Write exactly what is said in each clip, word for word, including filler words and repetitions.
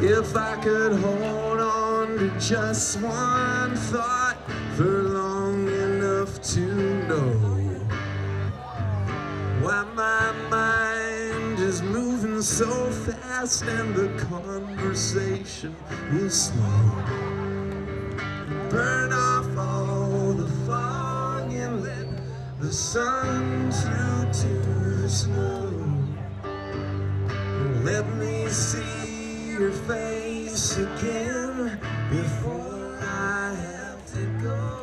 If I could hold on to just one thought for long enough to know why my mind is moving so fast and the conversation is slow. Burn off all the fog and let the sun through to the snow. Let me see your face again before I have to go.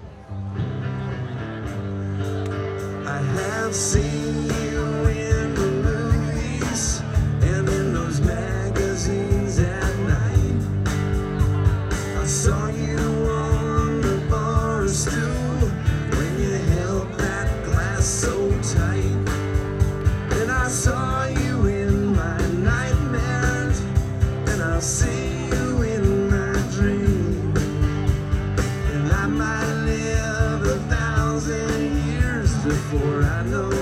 I have seen you in the movies and in those magazines at night. I saw you on the bar stool when you held that glass so tight. And I saw you in my nightmares, and I'll see you in my dreams. And I might live a thousand years before I know